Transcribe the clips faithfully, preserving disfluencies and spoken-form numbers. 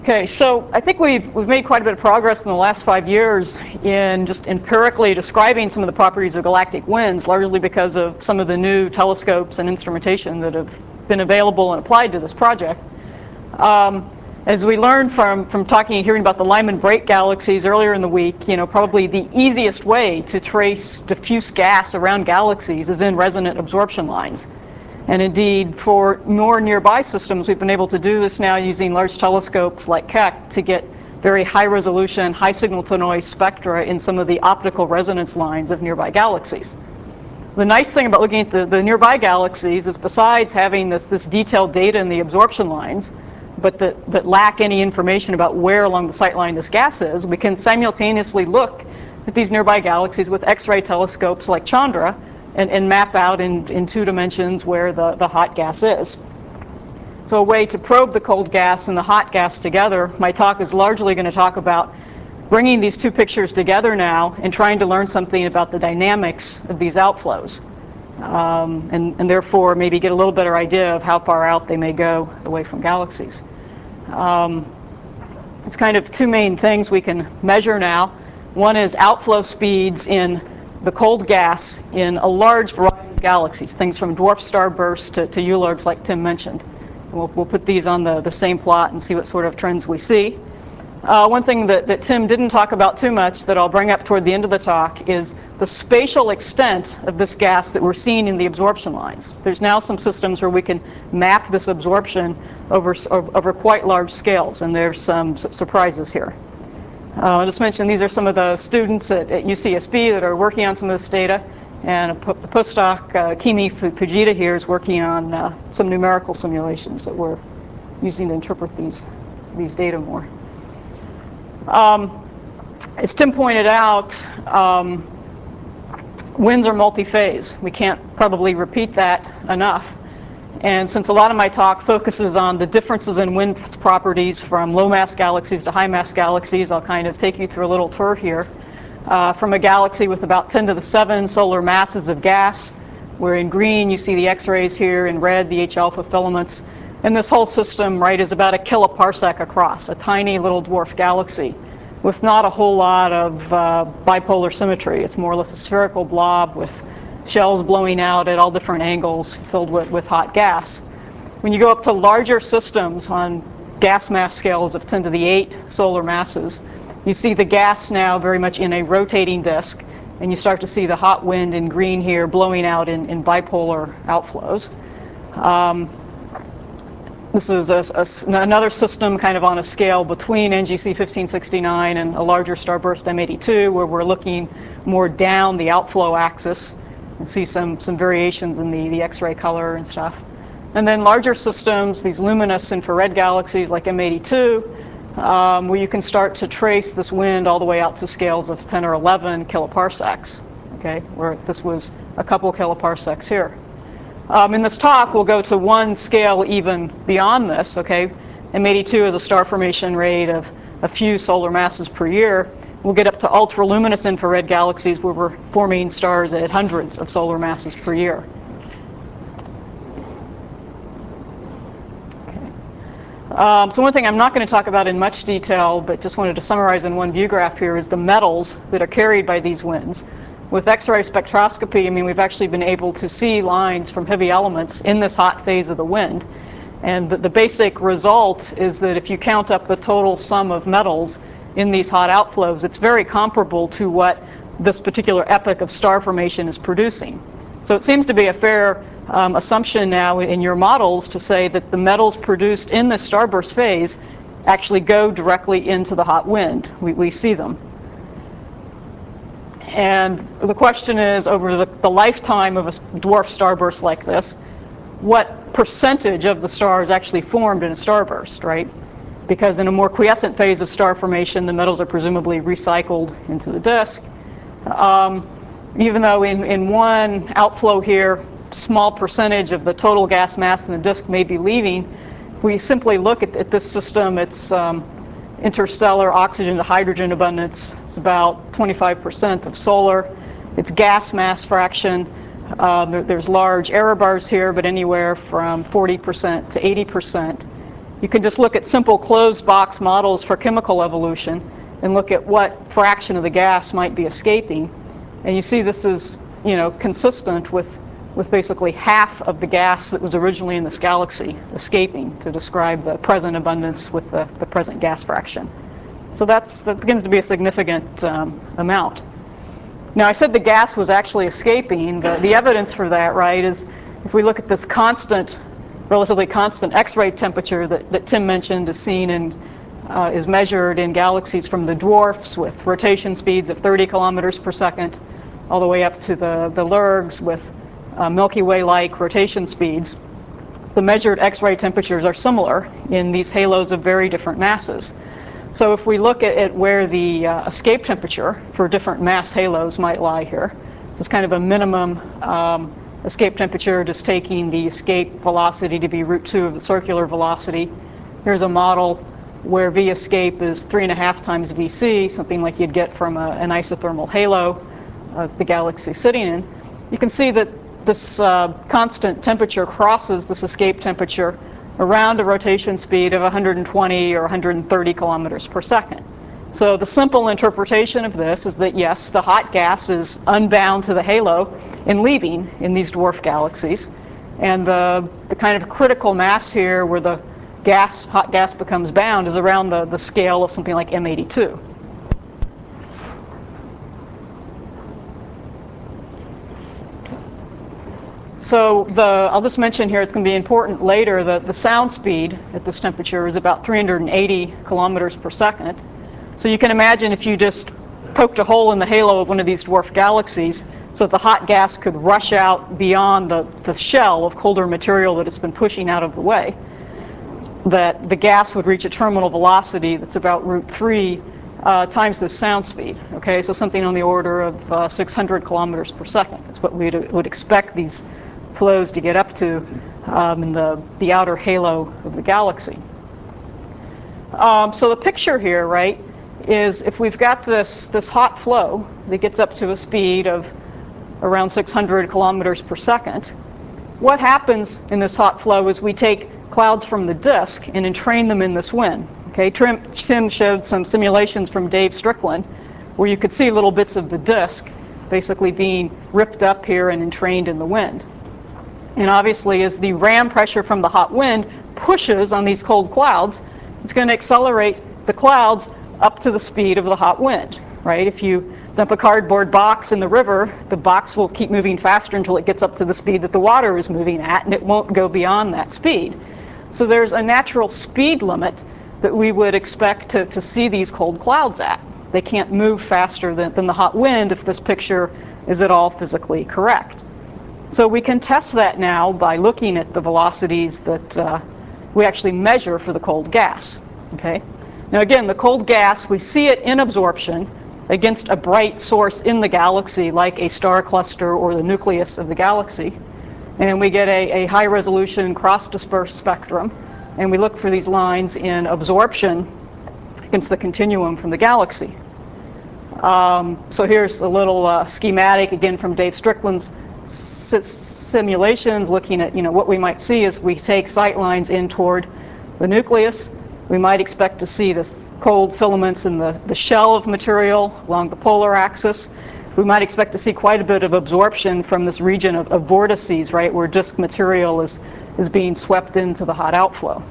Okay, so I think we've, we've made quite a bit of progress in the last five years in just empirically describing some of the properties of galactic winds, largely because of some of the new telescopes and instrumentation that have been available and applied to this project. Um, as we learned from, from talking and hearing about the Lyman break galaxies earlier in the week, you know, probably the easiest way to trace diffuse gas around galaxies is in resonant absorption lines. And indeed, for more nearby systems, we've been able to do this now using large telescopes like Keck to get very high resolution, high signal to noise spectra in some of the optical resonance lines of nearby galaxies. The nice thing about looking at the, the nearby galaxies is, besides having this, this detailed data in the absorption lines, but that, that lack any information about where along the sight line this gas is, we can simultaneously look at these nearby galaxies with X-ray telescopes like Chandra and, and map out in, in two dimensions where the, the hot gas is. So a way to probe the cold gas and the hot gas together, my talk is largely going to talk about bringing these two pictures together now and trying to learn something about the dynamics of these outflows. Um, and, and therefore maybe get a little better idea of how far out they may go away from galaxies. Um, it's kind of two main things we can measure now. One is outflow speeds in the cold gas in a large variety of galaxies, things from dwarf starbursts to, to ULARGs like Tim mentioned. We'll, we'll put these on the, the same plot and see what sort of trends we see. Uh, one thing that, that Tim didn't talk about too much that I'll bring up toward the end of the talk is the spatial extent of this gas that we're seeing in the absorption lines. There's now some systems where we can map this absorption over, over quite large scales, and there's some surprises here. Uh, I'll just mention these are some of the students at, at U C S B that are working on some of this data, and a postdoc, uh, Kimi Fujita here, is working on uh, some numerical simulations that we're using to interpret these, these data more. Um, as Tim pointed out, um, winds are multi-phase. We can't probably repeat that enough. And since a lot of my talk focuses on the differences in wind properties from low-mass galaxies to high-mass galaxies, I'll kind of take you through a little tour here. Uh, from a galaxy with about ten to the seven solar masses of gas, where in green you see the X-rays here, in red the H-alpha filaments. And this whole system, right, is about a kiloparsec across, a tiny little dwarf galaxy with not a whole lot of uh, bipolar symmetry. It's more or less a spherical blob with shells blowing out at all different angles filled with, with hot gas. When you go up to larger systems on gas mass scales of ten to the eight solar masses, you see the gas now very much in a rotating disk, and you start to see the hot wind in green here blowing out in, in bipolar outflows. Um, This is a, a, another system kind of on a scale between N G C fifteen sixty-nine and a larger starburst M eighty-two, where we're looking more down the outflow axis and see some, some variations in the, the X-ray color and stuff. And then larger systems, these luminous infrared galaxies like M eighty-two, um, where you can start to trace this wind all the way out to scales of ten or eleven kiloparsecs, okay, where this was a couple kiloparsecs here. Um, in this talk, we'll go to one scale even beyond this, okay? M eighty-two is a star formation rate of a few solar masses per year. We'll get up to ultraluminous infrared galaxies where we're forming stars at hundreds of solar masses per year. Okay. Um, so one thing I'm not going to talk about in much detail, but just wanted to summarize in one view graph here, is the metals that are carried by these winds. With X-ray spectroscopy, I mean, we've actually been able to see lines from heavy elements in this hot phase of the wind. And the, the basic result is that if you count up the total sum of metals in these hot outflows, it's very comparable to what this particular epoch of star formation is producing. So it seems to be a fair um, assumption now in your models to say that the metals produced in this starburst phase actually go directly into the hot wind. We, we see them. And the question is, over the, the lifetime of a dwarf starburst like this, what percentage of the star is actually formed in a starburst, right? Because in a more quiescent phase of star formation, the metals are presumably recycled into the disk. Um, even though in, in one outflow here, small percentage of the total gas mass in the disk may be leaving, if we simply look at, at this system, it's um, interstellar oxygen to hydrogen abundance. It's about twenty-five percent of solar. It's gas mass fraction. Uh, there, there's large error bars here, but anywhere from forty percent to eighty percent. you can just look at simple closed box models for chemical evolution and look at what fraction of the gas might be escaping. And you see this is, you know, consistent with, with basically half of the gas that was originally in this galaxy escaping to describe the present abundance with the, the present gas fraction. So that's, that begins to be a significant um, amount. Now, I said the gas was actually escaping. The, the evidence for that, right, is if we look at this constant, relatively constant X-ray temperature that, that Tim mentioned is seen in, uh, is measured in galaxies from the dwarfs with rotation speeds of thirty kilometers per second, all the way up to the, the Lurgs with uh, Milky Way-like rotation speeds. The measured X-ray temperatures are similar in these halos of very different masses. So if we look at, at where the uh, escape temperature for different mass halos might lie here, it's kind of a minimum um, escape temperature, just taking the escape velocity to be root two of the circular velocity. Here's a model where V escape is three and a half times V C, something like you'd get from a, an isothermal halo of the galaxy sitting in. You can see that this uh, constant temperature crosses this escape temperature around a rotation speed of one hundred twenty or one hundred thirty kilometers per second. So the simple interpretation of this is that, yes, the hot gas is unbound to the halo and leaving in these dwarf galaxies. And the, the kind of critical mass here where the gas, hot gas becomes bound is around the, the scale of something like M eighty-two. So the, I'll just mention here, it's going to be important later, that the sound speed at this temperature is about three hundred eighty kilometers per second. So you can imagine if you just poked a hole in the halo of one of these dwarf galaxies so that the hot gas could rush out beyond the, the shell of colder material that it's been pushing out of the way, that the gas would reach a terminal velocity that's about root three uh, times the sound speed. Okay, so something on the order of uh, six hundred kilometers per second. That's what we would expect these flows to get up to um, in the, the outer halo of the galaxy. Um, so the picture here, right, is if we've got this, this hot flow that gets up to a speed of around six hundred kilometers per second, what happens in this hot flow is we take clouds from the disk and entrain them in this wind. Okay, Tim showed some simulations from Dave Strickland where you could see little bits of the disk basically being ripped up here and entrained in the wind. And obviously, as the ram pressure from the hot wind pushes on these cold clouds, it's going to accelerate the clouds up to the speed of the hot wind, right? If you dump a cardboard box in the river, the box will keep moving faster until it gets up to the speed that the water is moving at, and it won't go beyond that speed. So there's a natural speed limit that we would expect to, to see these cold clouds at. They can't move faster than, than the hot wind if this picture is at all physically correct. So we can test that now by looking at the velocities that uh, we actually measure for the cold gas. Okay? Now again, the cold gas, we see it in absorption against a bright source in the galaxy like a star cluster or the nucleus of the galaxy. And we get a, a high-resolution cross-dispersed spectrum. And we look for these lines in absorption against the continuum from the galaxy. Um, so here's a little uh, schematic, again, from Dave Strickland's simulations, looking at, you know, what we might see as we take sight lines in toward the nucleus. We might expect to see this cold filaments in the, the shell of material along the polar axis. We might expect to see quite a bit of absorption from this region of, of vortices, right, where disk material is, is being swept into the hot outflow.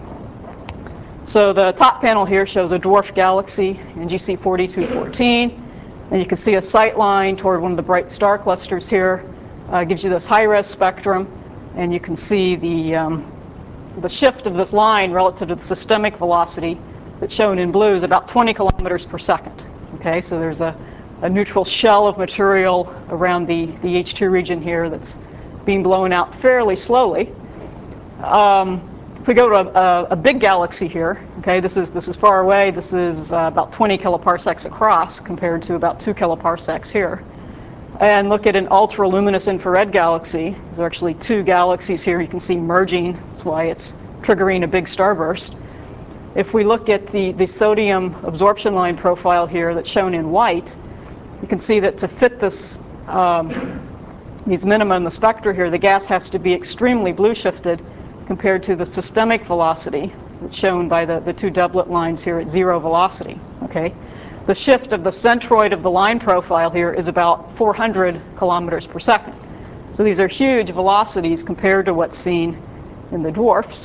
So the top panel here shows a dwarf galaxy in G C forty-two fourteen, and you can see a sight line toward one of the bright star clusters here. Uh, gives you this high-res spectrum, and you can see the, um, the shift of this line relative to the systemic velocity that's shown in blue is about twenty kilometers per second. Okay, so there's a, a neutral shell of material around the, the H two region here that's being blown out fairly slowly. Um, if we go to a, a, a big galaxy here, okay, this is, this is far away. This is uh, about twenty kiloparsecs across compared to about two kiloparsecs here. And look at an ultra-luminous infrared galaxy. There's actually two galaxies here you can see merging. That's why it's triggering a big starburst. If we look at the, the sodium absorption line profile here that's shown in white, you can see that to fit this, um, these minima in the spectra here, the gas has to be extremely blue shifted compared to the systemic velocity. It's shown by the, the two doublet lines here at zero velocity, okay? The shift of the centroid of the line profile here is about four hundred kilometers per second. So these are huge velocities compared to what's seen in the dwarfs.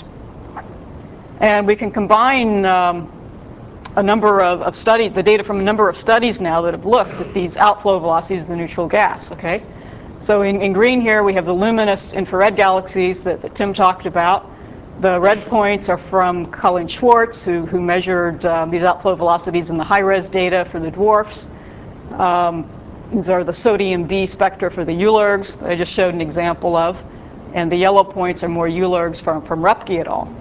And we can combine um, a number of, of studies, the data from a number of studies now that have looked at these outflow velocities of the neutral gas, okay? So in, in green here, we have the luminous infrared galaxies that, that Tim talked about. The red points are from Colin Schwartz, who, who measured um, these outflow velocities in the high-res data for the dwarfs. Um, these are the sodium D spectra for the ULERGs that I just showed an example of. And the yellow points are more ULERGs from, from Repke et al.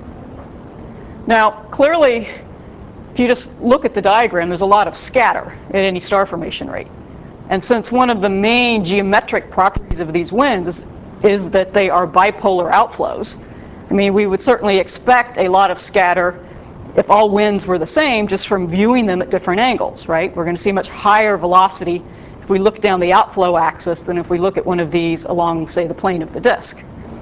Now, clearly, if you just look at the diagram, there's a lot of scatter at any star formation rate. And since one of the main geometric properties of these winds is, is that they are bipolar outflows, I mean, we would certainly expect a lot of scatter if all winds were the same, just from viewing them at different angles, right? We're going to see much higher velocity if we look down the outflow axis than if we look at one of these along, say, the plane of the disk.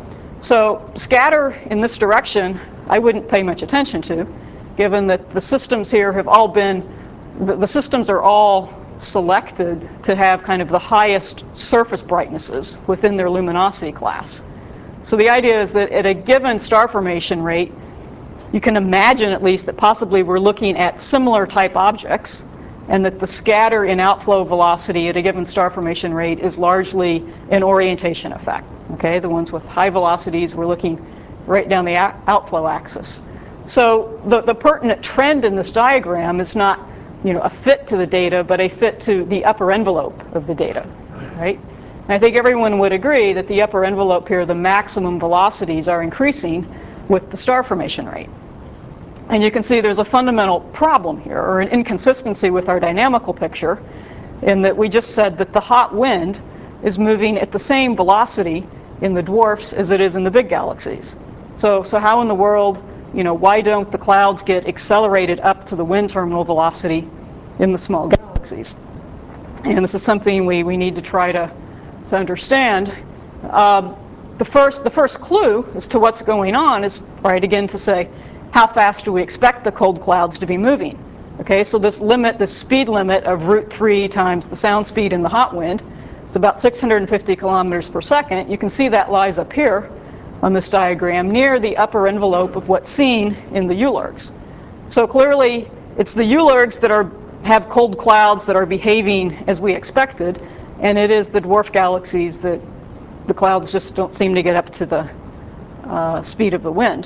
So scatter in this direction, I wouldn't pay much attention to, given that the systems here have all been, the, the systems are all selected to have kind of the highest surface brightnesses within their luminosity class. So the idea is that at a given star formation rate, you can imagine at least that possibly we're looking at similar type objects, and that the scatter in outflow velocity at a given star formation rate is largely an orientation effect. Okay, the ones with high velocities, we're looking right down the outflow axis. So the, the pertinent trend in this diagram is not, you know, a fit to the data, but a fit to the upper envelope of the data, right? And I think everyone would agree that the upper envelope here, the maximum velocities, are increasing with the star formation rate. And you can see there's a fundamental problem here, or an inconsistency with our dynamical picture, in that we just said that the hot wind is moving at the same velocity in the dwarfs as it is in the big galaxies. So, so how in the world, you know, why don't the clouds get accelerated up to the wind terminal velocity in the small galaxies? And this is something we, we need to try to, to understand. Uh, the, first, the first clue as to what's going on is, right, again, to say, how fast do we expect the cold clouds to be moving? Okay, so this limit, this speed limit of root three times the sound speed in the hot wind, it's about six hundred fifty kilometers per second. You can see that lies up here on this diagram near the upper envelope of what's seen in the ULERGs. So clearly, it's the ULERGs that are, have cold clouds that are behaving as we expected, and it is the dwarf galaxies that the clouds just don't seem to get up to the uh, speed of the wind.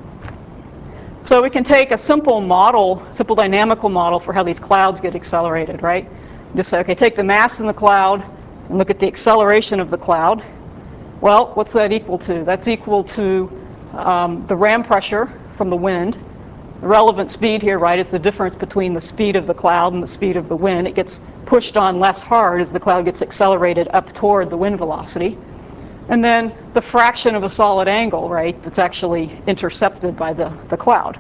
So we can take a simple model, simple dynamical model for how these clouds get accelerated, right? Just say, okay, take the mass in the cloud and look at the acceleration of the cloud. Well, what's that equal to? That's equal to um, the ram pressure from the wind. The relevant speed here, right, is the difference between the speed of the cloud and the speed of the wind. It gets pushed on less hard as the cloud gets accelerated up toward the wind velocity. And then the fraction of a solid angle, right, that's actually intercepted by the, the cloud.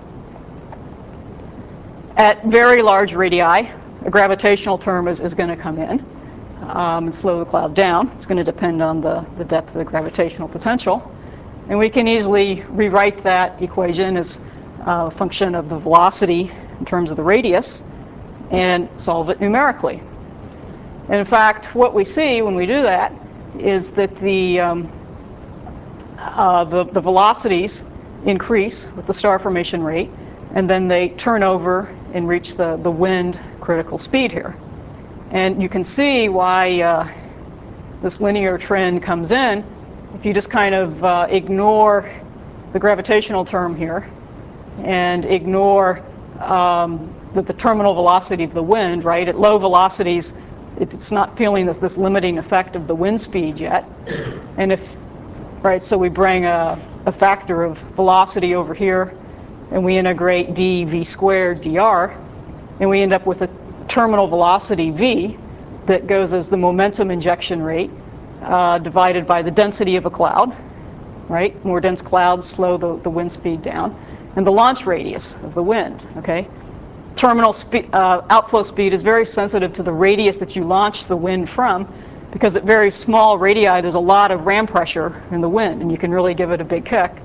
At very large radii, a gravitational term is, is going to come in um, and slow the cloud down. It's going to depend on the, the depth of the gravitational potential. And we can easily rewrite that equation as a function of the velocity in terms of the radius and solve it numerically. And in fact, what we see when we do that is that the, um, uh, the, the velocities increase with the star formation rate, and then they turn over and reach the, the wind critical speed here. And you can see why uh, this linear trend comes in if you just kind of uh, ignore the gravitational term here and ignore um, the, the terminal velocity of the wind, right? At low velocities, it's not feeling this, this limiting effect of the wind speed yet. And if, right, so we bring a, a factor of velocity over here, and we integrate dv squared dr, and we end up with a terminal velocity v that goes as the momentum injection rate uh, divided by the density of a cloud, right? More dense clouds slow the, the wind speed down, and the launch radius of the wind, okay? Terminal speed, uh, outflow speed is very sensitive to the radius that you launch the wind from, because at very small radii there's a lot of ram pressure in the wind, and you can really give it a big kick.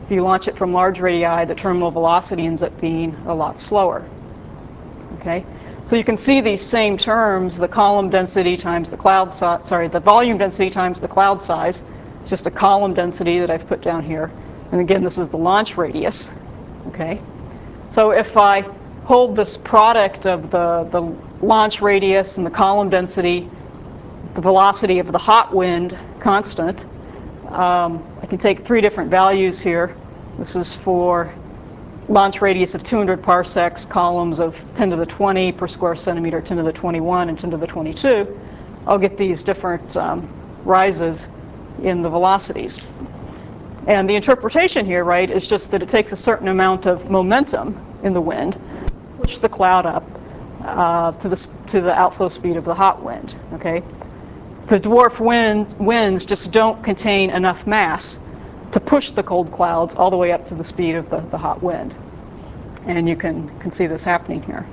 If you launch it from large radii, the terminal velocity ends up being a lot slower. Okay, so you can see these same terms: the column density times the cloud size. Sorry, the volume density times the cloud size. It's just a column density that I've put down here. And again, this is the launch radius. Okay, so if I hold this product of the the launch radius and the column density, the velocity of the hot wind constant, um, I can take three different values here. This is for launch radius of two hundred parsecs, columns of ten to the twenty per square centimeter, ten to the twenty-one, and ten to the twenty-two. I'll get these different um, rises in the velocities. And the interpretation here, right, is just that it takes a certain amount of momentum in the wind, push the cloud up uh, to the to the outflow speed of the hot wind. Okay, the dwarf winds winds just don't contain enough mass to push the cold clouds all the way up to the speed of the, the hot wind, and you can can see this happening here.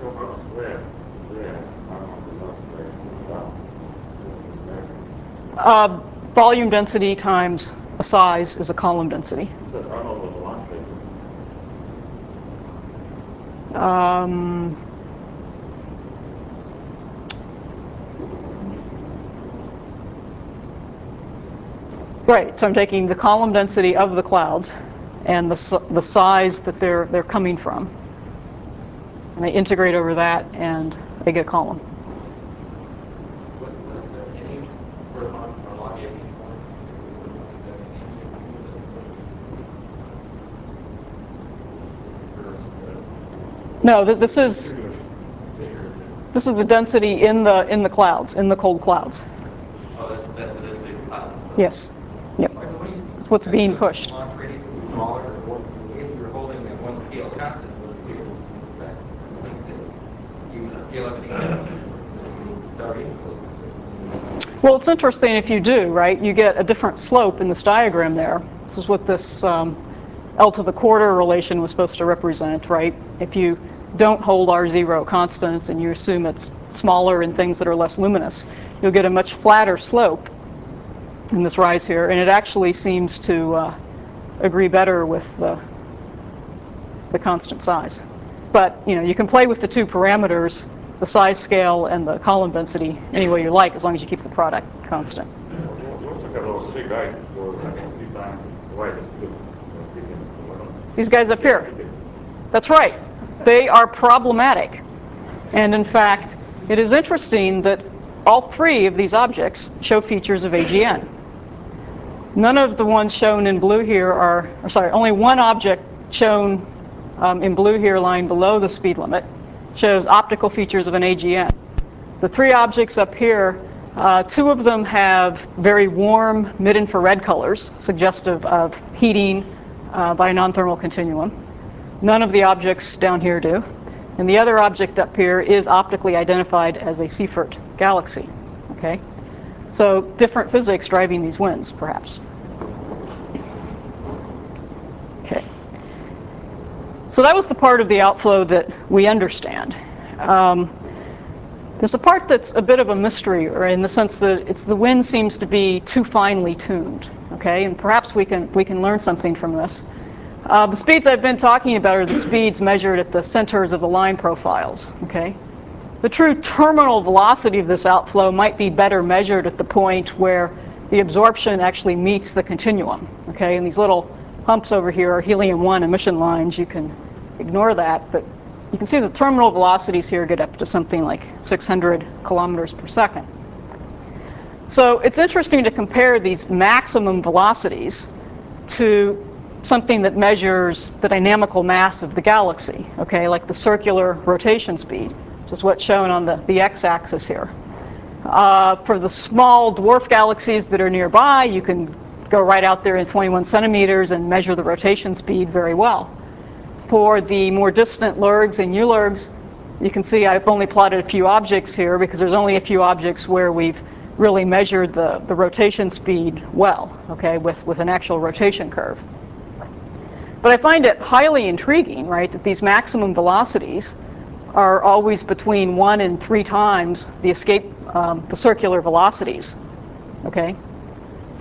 Uh, volume density times a size is a column density. Um, right, so I'm taking the column density of the clouds and the, the size that they're, they're coming from, and I integrate over that and I get a column. No, this is this is the density in the in the clouds, in the cold clouds. Oh, that's, that's the density of the clouds. Yes. Yep. It's what's being pushed. Launch radius is smaller, or if you're holding at one scale constant, even a scale everything starting. Well, it's interesting if you do, right? You get a different slope in this diagram there. This is what this um, L to the quarter relation was supposed to represent, right? If you don't hold R zero constant and you assume it's smaller in things that are less luminous, you'll get a much flatter slope in this rise here, and it actually seems to uh, agree better with the, the constant size. But you know, you can play with the two parameters, the size scale and the column density, any way you like, as long as you keep the product constant. These guys up here. That's right. They are problematic. And in fact, it is interesting that all three of these objects show features of A G N. None of the ones shown in blue here are, or sorry, only one object shown um, in blue here lying below the speed limit shows optical features of an A G N. The three objects up here, uh, two of them have very warm mid-infrared colors, suggestive of heating uh, by a non-thermal continuum. None of the objects down here do. And the other object up here is optically identified as a Seyfert galaxy. Okay? So different physics driving these winds, perhaps. Okay. So that was the part of the outflow that we understand. Um, there's a part that's a bit of a mystery, or in the sense that it's the wind seems to be too finely tuned. Okay, and perhaps we can we can learn something from this. Uh, the speeds I've been talking about are the speeds measured at the centers of the line profiles. Okay, the true terminal velocity of this outflow might be better measured at the point where the absorption actually meets the continuum. Okay, and these little humps over here are helium one emission lines. You can ignore that, but you can see the terminal velocities here get up to something like six hundred kilometers per second. So it's interesting to compare these maximum velocities to something that measures the dynamical mass of the galaxy, okay, like the circular rotation speed, which is what's shown on the, the x-axis here. Uh, for the small dwarf galaxies that are nearby, you can go right out there in twenty-one centimeters and measure the rotation speed very well. For the more distant Lurgs and U-Lurgs, you can see I've only plotted a few objects here because there's only a few objects where we've really measured the, the rotation speed well, okay, with, with an actual rotation curve. But I find it highly intriguing, right, that these maximum velocities are always between one and three times the escape, um, the circular velocities, okay?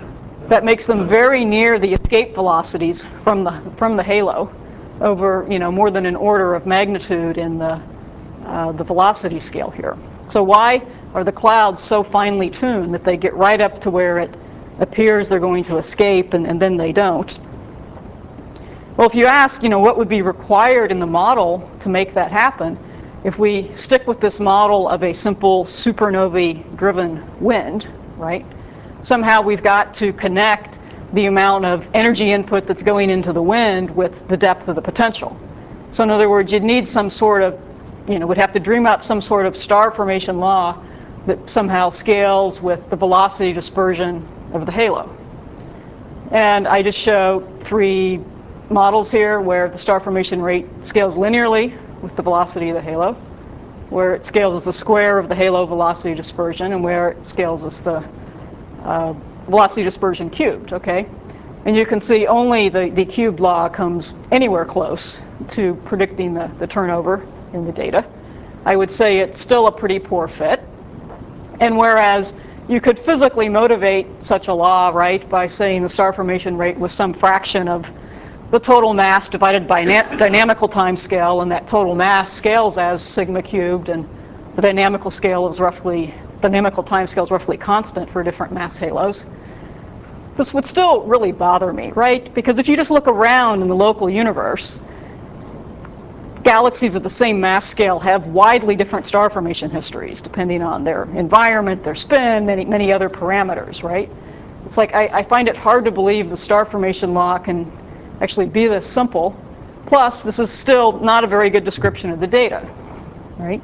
that makes them very near the escape velocities from the from the halo, over you know more than an order of magnitude in the uh, the velocity scale here. So why are the clouds so finely tuned that they get right up to where it appears they're going to escape and, and then they don't? Well, if you ask, you know, what would be required in the model to make that happen, if we stick with this model of a simple supernovae-driven wind, right? Somehow we've got to connect the amount of energy input that's going into the wind with the depth of the potential. So in other words, you'd need some sort of, you know, would have to dream up some sort of star formation law that somehow scales with the velocity dispersion of the halo. And I just show three models here where the star formation rate scales linearly with the velocity of the halo, where it scales as the square of the halo velocity dispersion, and where it scales as the uh, velocity dispersion cubed, okay? And you can see only the, the cubed law comes anywhere close to predicting the, the turnover in the data. I would say it's still a pretty poor fit. And whereas you could physically motivate such a law, right, by saying the star formation rate was some fraction of the total mass divided by dynamical time scale, and that total mass scales as sigma cubed, and the dynamical scale is roughly, dynamical time scale is roughly constant for different mass halos. This would still really bother me, right? Because if you just look around in the local universe, galaxies at the same mass scale have widely different star formation histories, depending on their environment, their spin, many, many other parameters, right? It's like I, I find it hard to believe the star formation law can actually be this simple. Plus, this is still not a very good description of the data, right?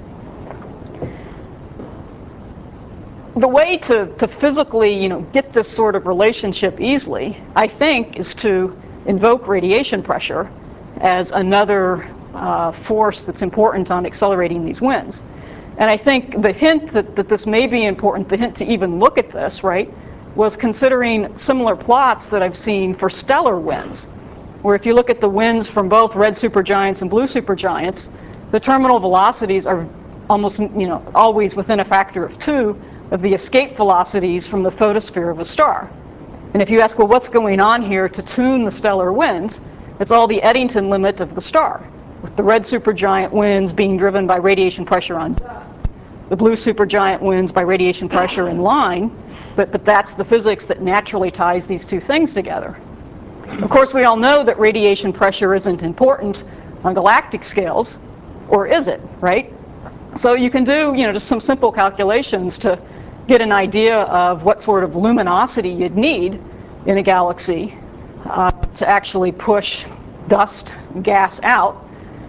The way to, to physically, you know, get this sort of relationship easily, I think, is to invoke radiation pressure as another uh, force that's important on accelerating these winds. And I think the hint that, that this may be important, the hint to even look at this, right, was considering similar plots that I've seen for stellar winds, where if you look at the winds from both red supergiants and blue supergiants, the terminal velocities are almost, you know, always within a factor of two of the escape velocities from the photosphere of a star. And if you ask, well, what's going on here to tune the stellar winds, it's all the Eddington limit of the star, with the red supergiant winds being driven by radiation pressure on dust, the blue supergiant winds by radiation pressure in line, but, but that's the physics that naturally ties these two things together. Of course, we all know that radiation pressure isn't important on galactic scales, or is it, right? So you can do, you know, just some simple calculations to get an idea of what sort of luminosity you'd need in a galaxy uh, to actually push dust and gas out,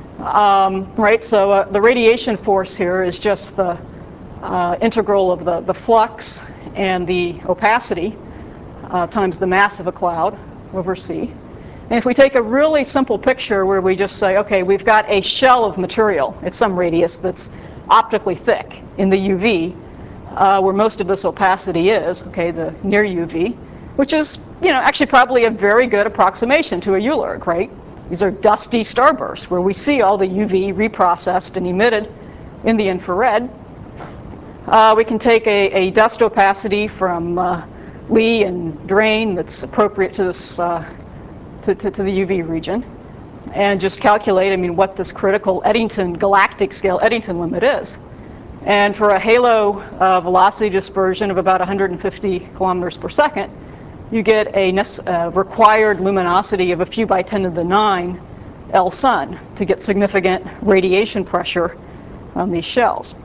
um, right? So uh, the radiation force here is just the uh, integral of the, the flux and the opacity uh, times the mass of a cloud over C. And if we take a really simple picture where we just say, okay, we've got a shell of material at some radius that's optically thick in the U V, uh, where most of this opacity is, okay, the near U V, which is, you know, actually probably a very good approximation to a U L I R G, right? These are dusty starbursts where we see all the U V reprocessed and emitted in the infrared. Uh, we can take a, a dust opacity from uh, Lee and Drain that's appropriate to this uh, to, to, to the U V region, and just calculate, I mean, what this critical Eddington, galactic scale Eddington limit is. And for a halo uh, velocity dispersion of about one hundred fifty kilometers per second, you get a uh, required luminosity of a few by ten to the nine L sun to get significant radiation pressure on these shells.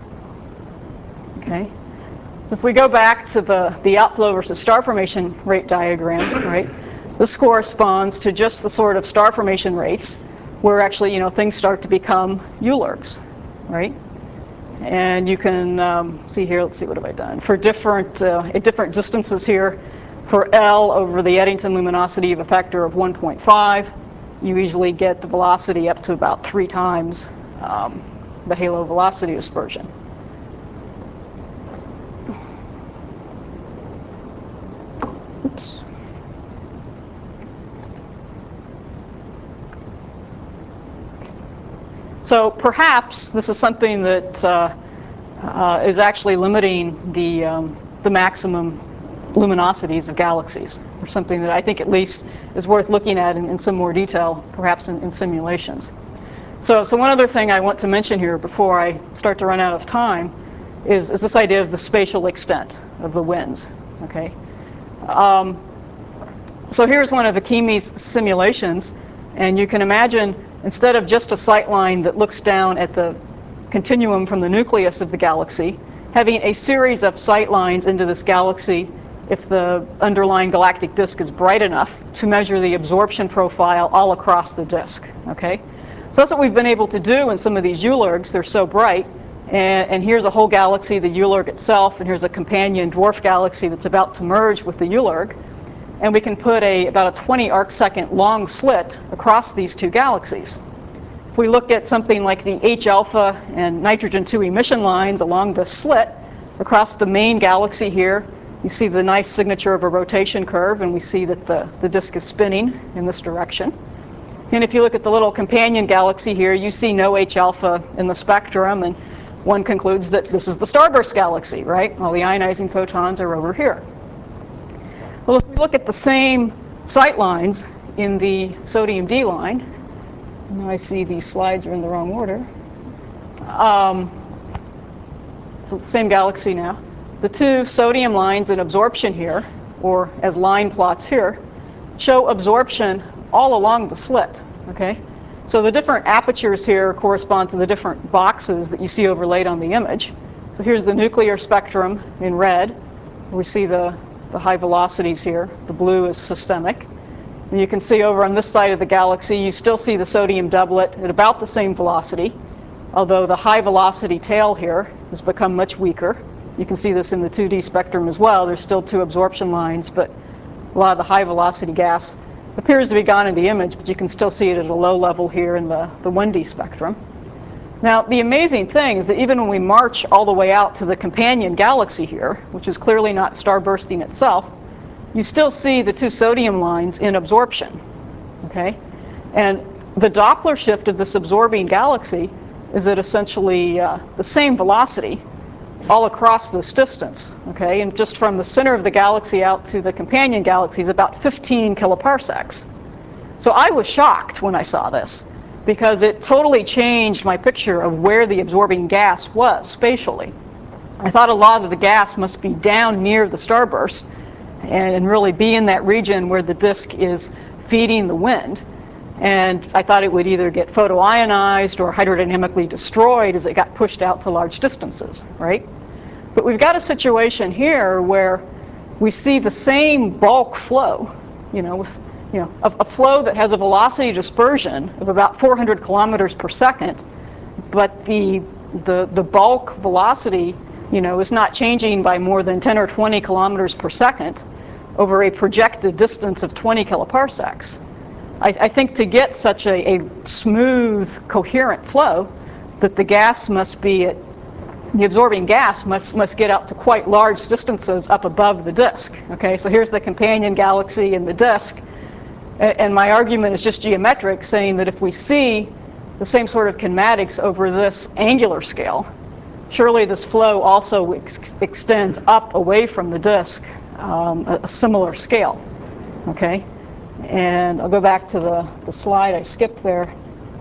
Okay. So if we go back to the, the outflow versus star formation rate diagram, right? This corresponds to just the sort of star formation rates where actually, you know, things start to become U L I R Gs, right? And you can um, see here, let's see, what have I done? For different, uh, at different distances here, for L over the Eddington luminosity of a factor of one point five, you easily get the velocity up to about three times um, the halo velocity dispersion. Oops. So perhaps this is something that uh, uh, is actually limiting the, um, the maximum luminosities of galaxies, or something that I think at least is worth looking at in, in some more detail, perhaps in, in simulations. So, so one other thing I want to mention here before I start to run out of time is, is this idea of the spatial extent of the winds. Okay. Um, so here's one of Akimi's simulations, and you can imagine instead of just a sight line that looks down at the continuum from the nucleus of the galaxy, having a series of sight lines into this galaxy if the underlying galactic disk is bright enough to measure the absorption profile all across the disk. Okay? So that's what we've been able to do in some of these U L E R Gs. They're so bright. And, and here's a whole galaxy, the U L E R G itself, and here's a companion dwarf galaxy that's about to merge with the U L E R G. And we can put a, about a twenty arc second long slit across these two galaxies. If we look at something like the H alpha and nitrogen two emission lines along the slit across the main galaxy here, you see the nice signature of a rotation curve, and we see that the, the disk is spinning in this direction. And if you look at the little companion galaxy here, you see no H alpha in the spectrum, and one concludes that this is the starburst galaxy, right? All the ionizing photons are over here. Well, if we look at the same sight lines in the sodium D line, now I see these slides are in the wrong order. Um, so the same galaxy now. The two sodium lines in absorption here, or as line plots here, show absorption all along the slit. Okay? So the different apertures here correspond to the different boxes that you see overlaid on the image. So here's the nuclear spectrum in red. We see the, the high velocities here. The blue is systemic. And you can see over on this side of the galaxy, you still see the sodium doublet at about the same velocity, although the high velocity tail here has become much weaker. You can see this in the two D spectrum as well. There's still two absorption lines, but a lot of the high velocity gas appears to be gone in the image, but you can still see it at a low level here in the, the one D spectrum. Now, the amazing thing is that even when we march all the way out to the companion galaxy here, which is clearly not starbursting itself, you still see the two sodium lines in absorption. Okay? And the Doppler shift of this absorbing galaxy is at essentially uh, the same velocity all across this distance. Okay? And just from the center of the galaxy out to the companion galaxy is about fifteen kiloparsecs. So I was shocked when I saw this, because it totally changed my picture of where the absorbing gas was spatially. I thought a lot of the gas must be down near the starburst and really be in that region where the disk is feeding the wind. And I thought it would either get photoionized or hydrodynamically destroyed as it got pushed out to large distances, right? But we've got a situation here where we see the same bulk flow, you know, with, you know, a, a flow that has a velocity dispersion of about four hundred kilometers per second, but the, the, the bulk velocity, you know, is not changing by more than ten or twenty kilometers per second over a projected distance of twenty kiloparsecs. I, I think to get such a, a smooth, coherent flow, that the gas must be at, the absorbing gas must, must get out to quite large distances up above the disk. Okay, so here's the companion galaxy and the disk, and, and my argument is just geometric, saying that if we see the same sort of kinematics over this angular scale, surely this flow also ex extends up away from the disk, um, a, a similar scale. Okay, and I'll go back to the, the slide I skipped there.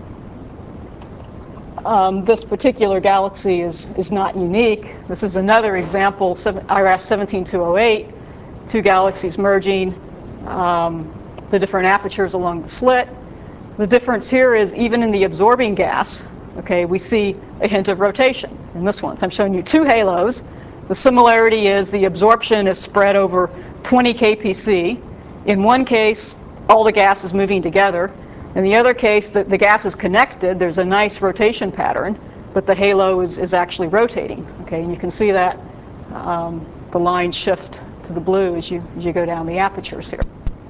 Um, this particular galaxy is, is not unique. This is another example, I R A S seventeen two oh eight, two galaxies merging, um, the different apertures along the slit. The difference here is even in the absorbing gas, okay, we see a hint of rotation in this one. So I'm showing you two halos. The similarity is the absorption is spread over twenty K P C. In one case, all the gas is moving together. In the other case, the, the gas is connected. There's a nice rotation pattern, but the halo is, is actually rotating. Okay, and you can see that um, the lines shift to the blue as you, as you go down the apertures here.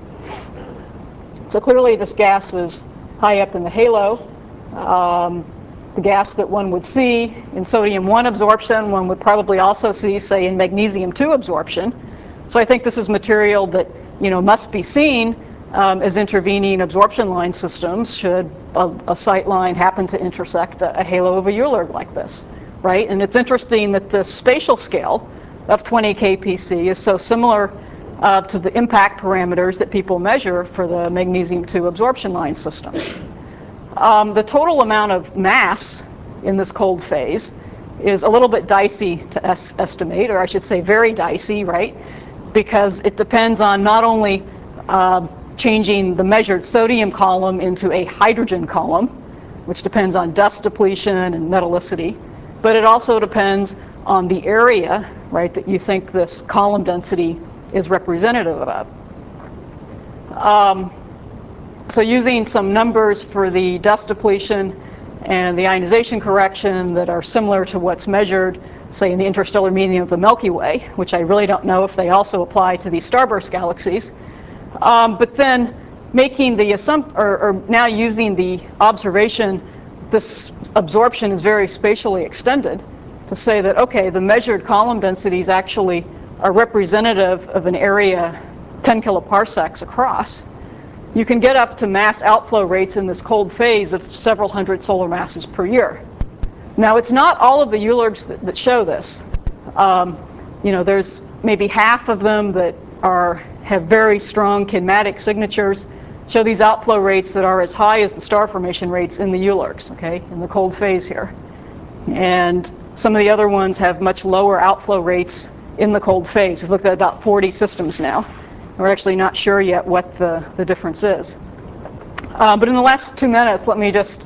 So clearly this gas is high up in the halo. Um, the gas that one would see in sodium one absorption, one would probably also see, say, in magnesium two absorption. So I think this is material that, you know, must be seen um, as intervening absorption line systems should a, a sight line happen to intersect a, a halo of a U L E R G like this, right? And it's interesting that the spatial scale of twenty K P C is so similar uh, to the impact parameters that people measure for the magnesium two absorption line systems. Um, the total amount of mass in this cold phase is a little bit dicey to es estimate, or I should say very dicey, right? Because it depends on not only uh, changing the measured sodium column into a hydrogen column, which depends on dust depletion and metallicity, but it also depends on the area, right, that you think this column density is representative of. Um, so using some numbers for the dust depletion and the ionization correction that are similar to what's measured, say, in the interstellar medium of the Milky Way, which I really don't know if they also apply to these starburst galaxies, um, but then making the assumption, or, or now using the observation, this absorption is very spatially extended, to say that, okay, the measured column densities actually are representative of an area ten kiloparsecs across. You can get up to mass outflow rates in this cold phase of several hundred solar masses per year. Now, it's not all of the U L I Rs that, that show this. Um, you know, there's maybe half of them that are have very strong kinematic signatures, show these outflow rates that are as high as the star formation rates in the U L I Rs, okay, in the cold phase here. And some of the other ones have much lower outflow rates in the cold phase. We've looked at about forty systems now. We're actually not sure yet what the, the difference is. Uh, but in the last two minutes, let me just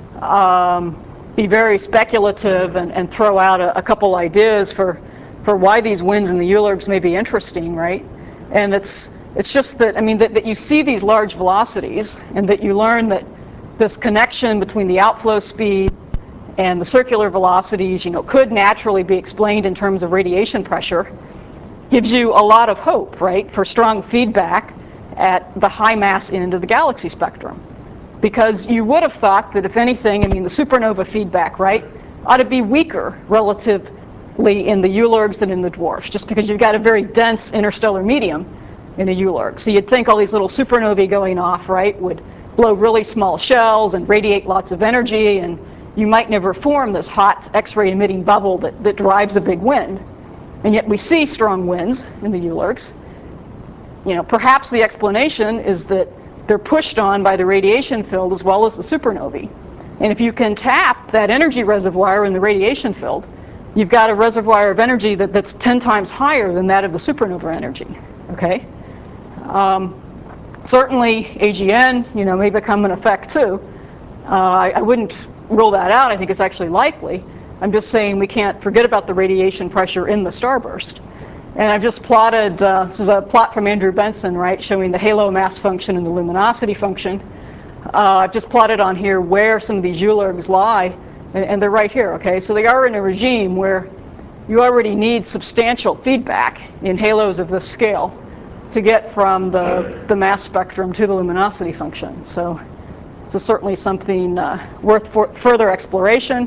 um, be very speculative and, and throw out a, a couple ideas for, for why these winds in the U L I Rs may be interesting, right? And it's, it's just that, I mean, that, that you see these large velocities and that you learn that this connection between the outflow speed and the circular velocities, you know, could naturally be explained in terms of radiation pressure, gives you a lot of hope, right, for strong feedback at the high mass end of the galaxy spectrum. Because you would have thought that if anything, I mean, the supernova feedback, right, ought to be weaker relatively in the U L I Rs than in the dwarfs, just because you've got a very dense interstellar medium in a U L I R. So you'd think all these little supernovae going off, right, would blow really small shells and radiate lots of energy, and you might never form this hot X-ray emitting bubble that, that drives a big wind. And yet we see strong winds in the U L I Rs. You know, perhaps the explanation is that they're pushed on by the radiation field as well as the supernovae. And if you can tap that energy reservoir in the radiation field, you've got a reservoir of energy that, that's ten times higher than that of the supernova energy, okay? Um, certainly A G N, you know, may become an effect too. Uh, I, I wouldn't rule that out. I think it's actually likely. I'm just saying we can't forget about the radiation pressure in the starburst. And I've just plotted, uh, this is a plot from Andrew Benson, right, showing the halo mass function and the luminosity function. Uh, I've just plotted on here where some of these U L I Rs lie, and, and they're right here, okay? So they are in a regime where you already need substantial feedback in halos of this scale to get from the, the mass spectrum to the luminosity function. So this is certainly something uh, worth for further exploration.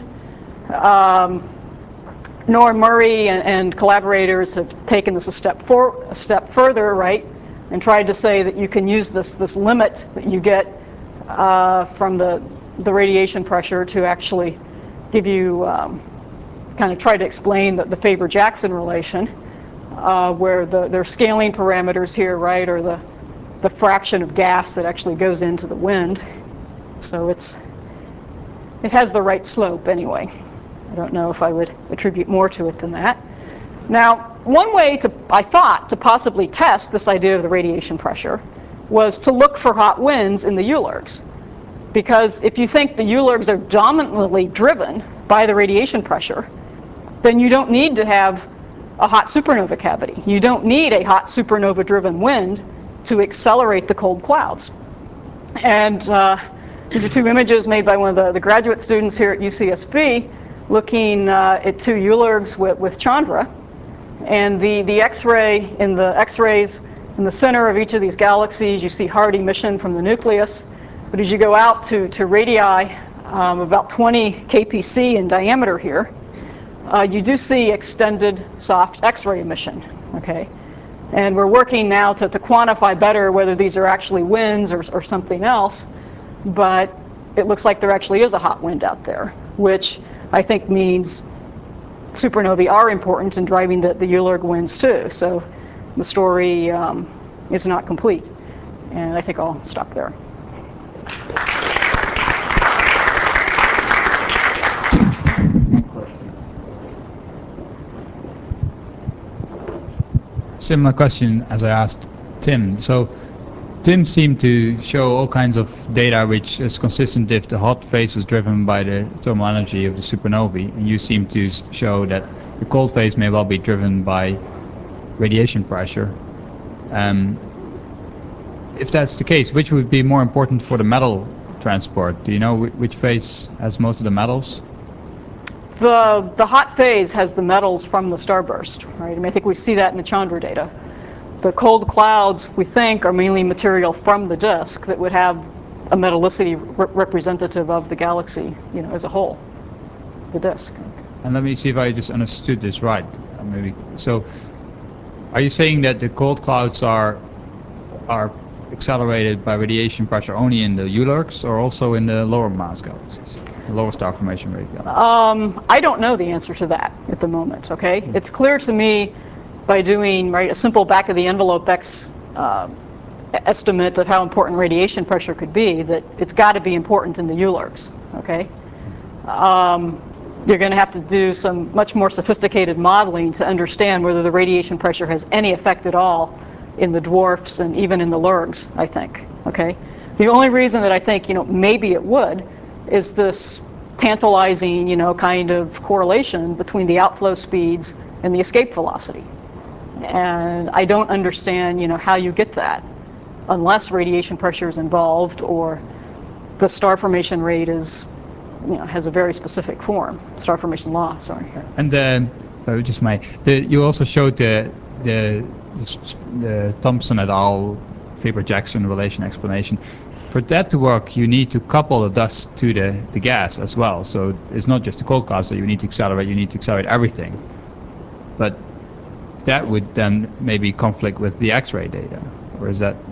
Um, Norm Murray and, and collaborators have taken this a step for, a step further, right, and tried to say that you can use this this limit that you get uh, from the the radiation pressure to actually give you um, kind of try to explain the, the Faber-Jackson relation, uh, where the their scaling parameters here, right, are the the fraction of gas that actually goes into the wind. So it's it has the right slope anyway. I don't know if I would attribute more to it than that. Now, one way to, I thought, to possibly test this idea of the radiation pressure was to look for hot winds in the U L I Rs. Because if you think the U L I Rs are dominantly driven by the radiation pressure, then you don't need to have a hot supernova cavity. You don't need a hot supernova-driven wind to accelerate the cold clouds. And uh, these are two images made by one of the, the graduate students here at U C S B, looking uh, at two U L I Rs with, with Chandra. And the, the X-ray, in the X-rays in the center of each of these galaxies, you see hard emission from the nucleus. But as you go out to, to radii um, about twenty K P C in diameter here, uh, you do see extended soft X-ray emission, okay? And we're working now to, to quantify better whether these are actually winds or, or something else. But it looks like there actually is a hot wind out there, which I think means supernovae are important in driving the, the U L I R winds too. So the story um, is not complete. And I think I'll stop there. Similar question as I asked Tim. So Tim seemed to show all kinds of data which is consistent if the hot phase was driven by the thermal energy of the supernovae, and you seem to show that the cold phase may well be driven by radiation pressure. Um, if that's the case, which would be more important for the metal transport? Do you know which phase has most of the metals? The, the hot phase has the metals from the starburst, right? I mean, I think we see that in the Chandra data. The cold clouds, we think, are mainly material from the disk that would have a metallicity re representative of the galaxy, you know, as a whole, the disk. And let me see if I just understood this right. Maybe so. Are you saying that the cold clouds are are accelerated by radiation pressure only in the U LURCs or also in the lower mass galaxies, the lower star formation rate galaxies? Um, I don't know the answer to that at the moment. Okay, mm-hmm. It's clear to me by doing right a simple back of the envelope X uh, estimate of how important radiation pressure could be that it's got to be important in the U LURCs. Okay. Um, You're going to have to do some much more sophisticated modeling to understand whether the radiation pressure has any effect at all in the dwarfs and even in the LURGs, I think. Okay? The only reason that I think, you know, maybe it would is this tantalizing, you know, kind of correlation between the outflow speeds and the escape velocity. And I don't understand, you know, how you get that unless radiation pressure is involved or the star formation rate is, you know, has a very specific form, star formation law. Sorry. And then, uh, just my, the, you also showed the the, the Thompson et al. Faber-Jackson relation explanation. For that to work, you need to couple the dust to the the gas as well. So it's not just the cold clouds that you need to accelerate. You need to accelerate everything. But that would then maybe conflict with the X-ray data, or is that?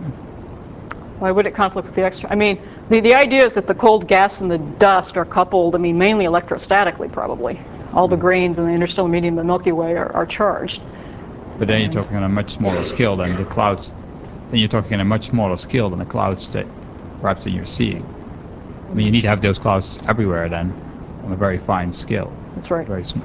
Why would it conflict with the X-ray? I mean, the, the idea is that the cold gas and the dust are coupled, I mean, mainly electrostatically, probably. All the grains in the interstellar medium of the Milky Way are, are charged. But then you're talking on a much smaller scale than the clouds. Then you're talking on a much smaller scale than the clouds that perhaps that you're seeing. I mean, you need to have those clouds everywhere then, on a very fine scale. That's right. Very small.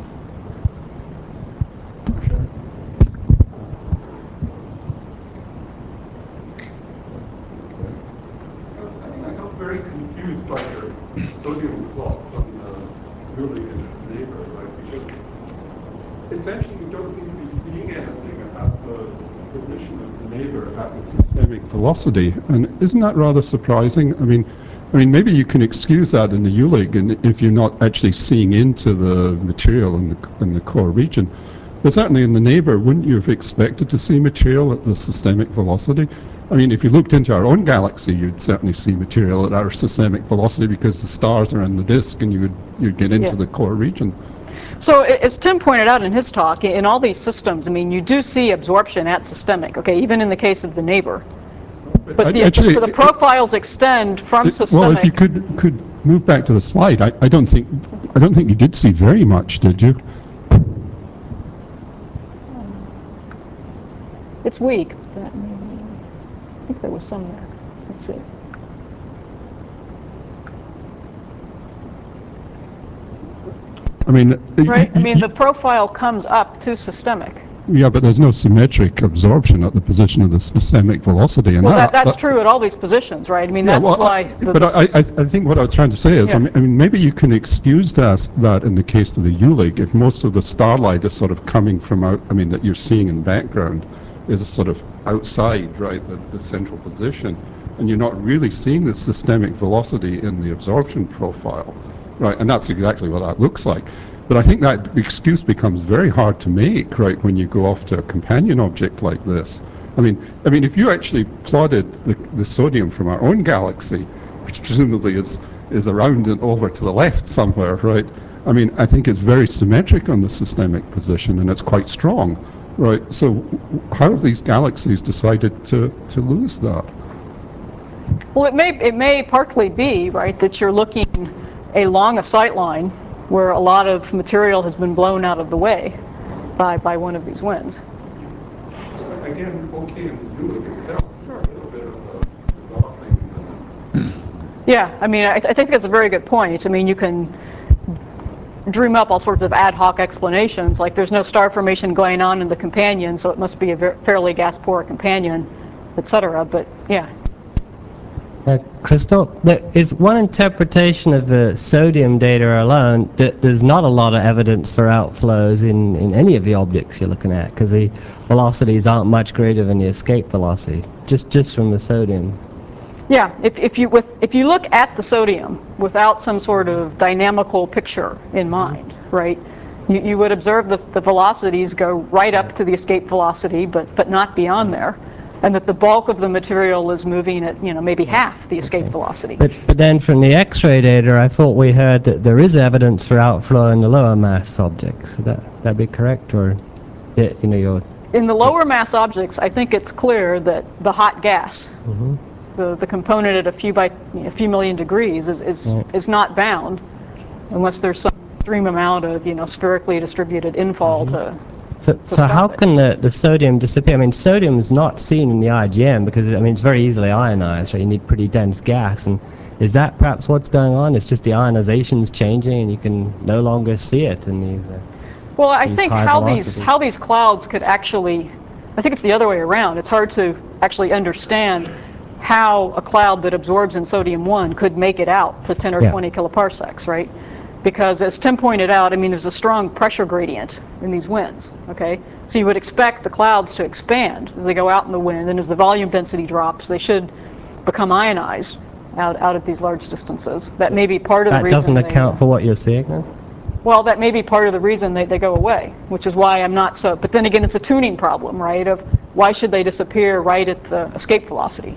Very confused by your sodium plots on the Uli and its neighbor, right? Because essentially you don't seem to be seeing anything at the position of the neighbor at the systemic velocity. And isn't that rather surprising? I mean, I mean, maybe you can excuse that in the U LIG and if you're not actually seeing into the material in the, in the core region. But certainly in the neighbor, wouldn't you have expected to see material at the systemic velocity? I mean, if you looked into our own galaxy, you'd certainly see material at our systemic velocity because the stars are in the disk and you would you'd get into yeah. the core region. So as Tim pointed out in his talk, in all these systems, I mean, you do see absorption at systemic, okay, even in the case of the neighbor. But, but the, actually, the profiles it, extend from it, systemic. Well, if you could could move back to the slide, I, I don't think I don't think you did see very much, did you? It's weak. That maybe, I think there was some there. Let's see. I mean, right. I mean, the profile comes up to systemic. Yeah, but there's no symmetric absorption at the position of the systemic velocity. And well, that, that, that's that, true at all these positions, right? I mean, yeah, that's well, why. I, The, but I, I, I think what I was trying to say is, yeah. I, mean, I mean, maybe you can excuse that, that in the case of the U LIG, if most of the starlight is sort of coming from out, I mean, that you're seeing in background is sort of outside, right, the, the central position, and you're not really seeing the systemic velocity in the absorption profile, right? And that's exactly what that looks like. But I think that excuse becomes very hard to make, right, when you go off to a companion object like this. I mean, I mean, if you actually plotted the, the sodium from our own galaxy, which presumably is is around and over to the left somewhere, right? I mean, I think it's very symmetric on the systemic position, and it's quite strong, right? So, how have these galaxies decided to to lose that? Well, it may it may partly be right that you're looking along a sight line where a lot of material has been blown out of the way by, by one of these winds. I again, okay in the Jülich itself, a little bit of uh, developing. Yeah, I mean, I, th I think that's a very good point. I mean, you can dream up all sorts of ad hoc explanations, like there's no star formation going on in the companion, so it must be a ver fairly gas-poor companion, et cetera. But yeah. Uh, Crystal, there is one interpretation of the sodium data alone that there's not a lot of evidence for outflows in, in any of the objects you're looking at, because the velocities aren't much greater than the escape velocity, just just from the sodium. Yeah, if, if, you, with, if you look at the sodium without some sort of dynamical picture in mind, right, you, you would observe that the velocities go right up to the escape velocity, but, but not beyond there, and that the bulk of the material is moving at, you know, maybe half the escape Okay. velocity. But, but then from the X-ray data, I thought we heard that there is evidence for outflow in the lower mass objects. Would that that be correct, or yeah, you know, your In the lower mass objects, I think it's clear that the hot gas, mm-hmm. the, the component at a few by you know, a few million degrees, is is, Right. is not bound, unless there's some extreme amount of you know spherically distributed infall Mm-hmm. to. So, to so how stop it. can the, the sodium disappear? I mean, sodium is not seen in the I G M because, I mean, it's very easily ionized, right? You need pretty dense gas. And is that perhaps what's going on? It's just the ionization's changing and you can no longer see it in these uh, Well, I these think high how these velocities. how these clouds could actually, I think it's the other way around. It's hard to actually understand how a cloud that absorbs in sodium one could make it out to ten or Yeah. twenty kiloparsecs, right? Because as Tim pointed out, I mean, there's a strong pressure gradient in these winds, okay? So you would expect the clouds to expand as they go out in the wind, and as the volume density drops, they should become ionized out, out at these large distances. That may be part of the That reason doesn't they, account uh, for what you're seeing then? Well, that may be part of the reason they, they go away, which is why I'm not so, but then again, it's a tuning problem, right, of why should they disappear right at the escape velocity?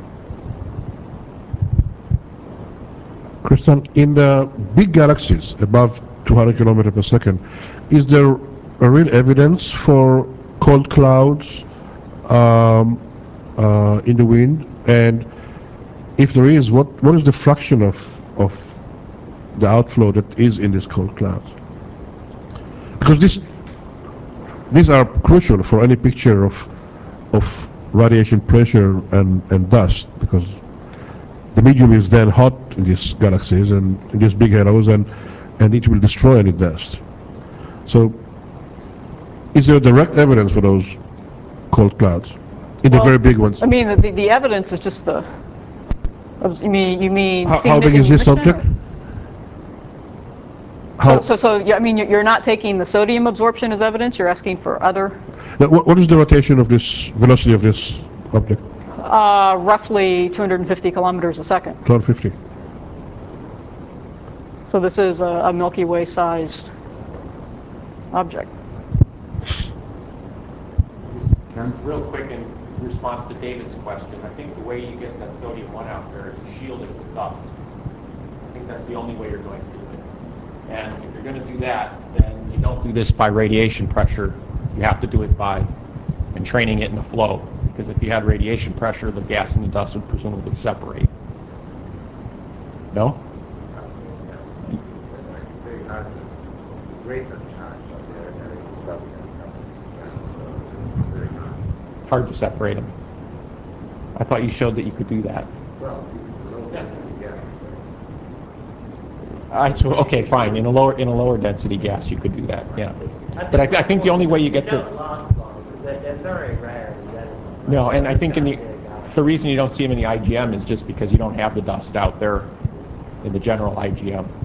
Christian, in the big galaxies above two hundred kilometers per second, is there a real evidence for cold clouds um, uh, in the wind? And if there is, what, what is the fraction of, of the outflow that is in these cold clouds? Because this, these are crucial for any picture of, of radiation pressure and, and dust, because the medium is then hot in these galaxies and in these big halos, and, and it will destroy any dust. So, is there direct evidence for those cold clouds in Well, the very big ones? I mean, the, the evidence is just the, you mean, you mean How, seeing how it big in is the this emission, object? or- How, So, so, so, yeah, I mean, you're not taking the sodium absorption as evidence, you're asking for other, now, what, what is the rotation of this, velocity of this object? uh, roughly two hundred fifty kilometers a second. two hundred fifty. So this is a, a Milky Way-sized object. Real quick in response to David's question, I think the way you get that sodium one out there is you shield it with dust. I think that's the only way you're going to do it. And if you're going to do that, then you don't do this by radiation pressure. You have to do it by entraining it in the flow. Because if you had radiation pressure, the gas and the dust would presumably separate. No? Hard to separate them. I thought you showed that you could do that. I so okay, fine. In a lower in a lower density gas, you could do that. Yeah, but I, th I think the only way you get the They're very rare. no, and I think in the the reason you don't see them in the I G M is just because you don't have the dust out there in the general I G M.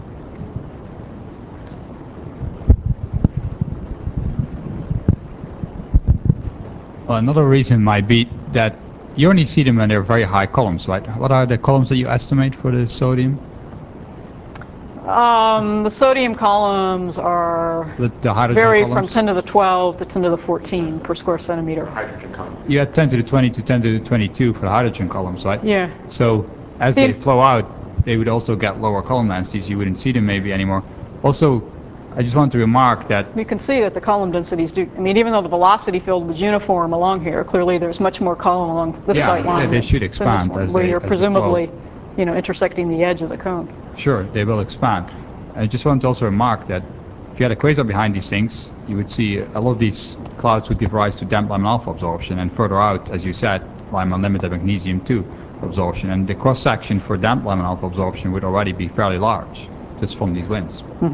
Well, another reason might be that you only see them when they're very high columns, right? What are the columns that you estimate for the sodium? Um, the sodium columns are The, the hydrogen vary columns? from ten to the twelve to ten to the fourteen per square centimeter. Hydrogen column. You had ten to the twenty to ten to the twenty-two for the hydrogen columns, right? Yeah. So as See- they flow out, they would also get lower column densities. You wouldn't see them maybe anymore. Also, I just want to remark that You can see that the column densities do, I mean, even though the velocity field was uniform along here, clearly there's much more column along this Yeah, sight line. yeah, they than- should than this expand one, as where they- you're as they presumably, flow. you know, intersecting the edge of the cone. sure, they will expand. I just want to also remark that if you had a quasar behind these things, you would see a lot of these clouds would give rise to damp Lyman alpha absorption, and further out, as you said, Lyman limited magnesium two absorption, and the cross section for damp Lyman alpha absorption would already be fairly large just from these winds. Mm-hmm.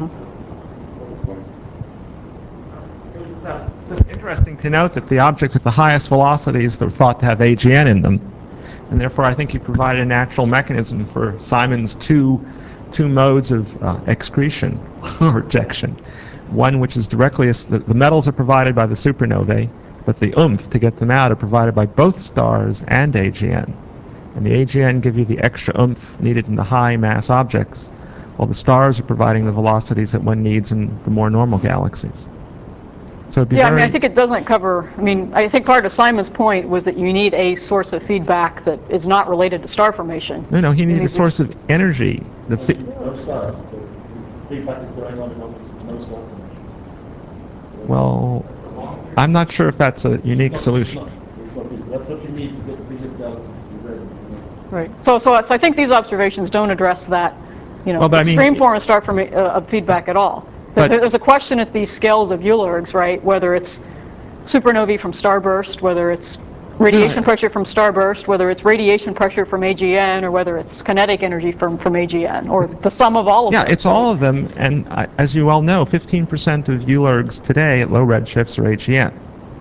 It's uh, just interesting to note that the objects with the highest velocities are thought to have A G N in them, and therefore I think you provided a natural mechanism for Simon's two two modes of uh, excretion or ejection. One which is directly, the, the metals are provided by the supernovae, but the oomph to get them out are provided by both stars and A G N. And the A G N give you the extra oomph needed in the high mass objects, while the stars are providing the velocities that one needs in the more normal galaxies. So it'd be Yeah, very I mean, I think it doesn't cover, I mean, I think part of Simon's point was that you need a source of feedback that is not related to star formation. No, no, he needed a needs source of energy. The fi- No stars. The feedback is going on in almost no star formation. well, I'm not sure if that's a unique It's solution. not. It's not. It's not. That's what you need to get the biggest galaxy to be ready. Right. So, so, so I think these observations don't address that, you know, Well, but I mean- extreme form of star forma- uh, of feedback at all. But- There's a question at these scales of Euler's, right? Whether it's supernovae from starburst, whether it's radiation No, I- pressure from starburst, whether it's radiation pressure from A G N, or whether it's kinetic energy from, from A G N, or the sum of all of Yeah, them. it's all of them, and I, as you well know, fifteen percent of ULERGs today at low redshifts are A G N.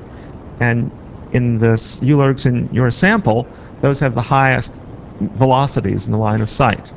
And in the s- ULERGs in your sample, those have the highest velocities in the line of sight.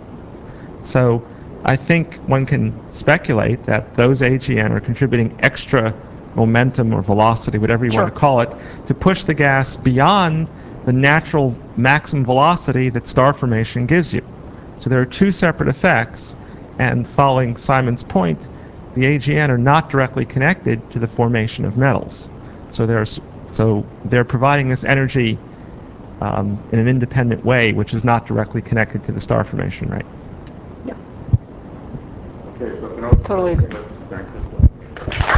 So I think one can speculate that those A G N are contributing extra momentum or velocity, whatever you Sure. want to call it, to push the gas beyond the natural maximum velocity that star formation gives you. So there are two separate effects, and following Simon's point, the A G N are not directly connected to the formation of metals. So they're, s- so they're providing this energy um, in an independent way, which is not directly connected to the star formation rate. Okay, so if there are no Totally. questions, let's thank Christoph.